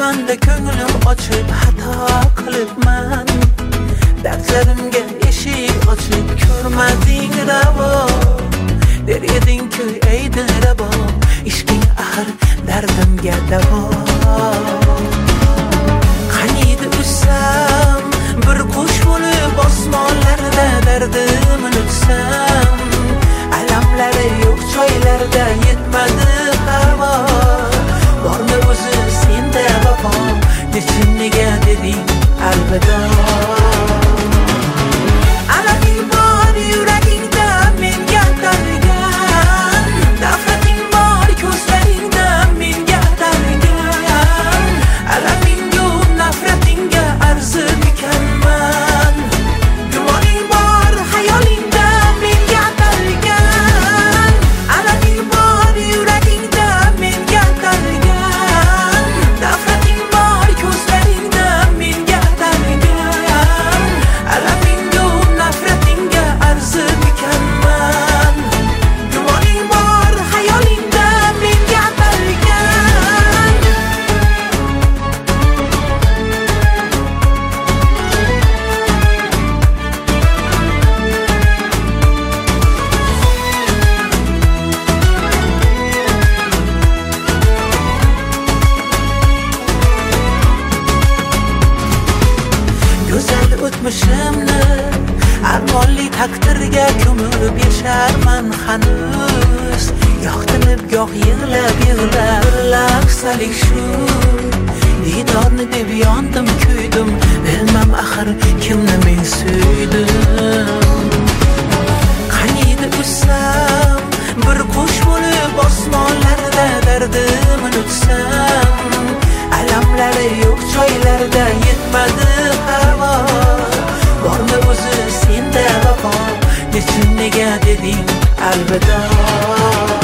Sevganda ko'nglim ochib xato qilibman. Dardlarimga eshik ochib ko'rmading ravo. Der eding-ku ey dilrabo, ishqing axir dardimga davo. Qaniydi ussam bir qush bo'lib osmonlarda dardim unutsam, alamlari yo'q joylarda yetmadi havo. Bormi o'zi senda vafo, nechun nega deding alvido. Alaming bor yuragingda menga dargan, nafrating bor ko'zlaringda menga dargan. Alaming yo'q nafratingga arzikanman, gumoning bor xayolingda menga dargan. Alaming bor yuragingda menga dargan, nafrating bor ko'zlaringda menga dargan. Alaming yo'q nafratingga arzikanman, gumoning bor xayolingda menga dargan. Go'zal o'tmishimni armonli taqdirga ko'mib yasharman hanuz. Goh tinib goh yig'lab lahzalik shu didorni deb yondim kuydim, bilmam axir kimni men suydim. Qaniydi ussam bir qush bo'lib osmonlarda dardim unutsam, alamlari yo'q joylarda yetmadi havo. Bormi o'zi senda vafo, nechun nega deding alvido.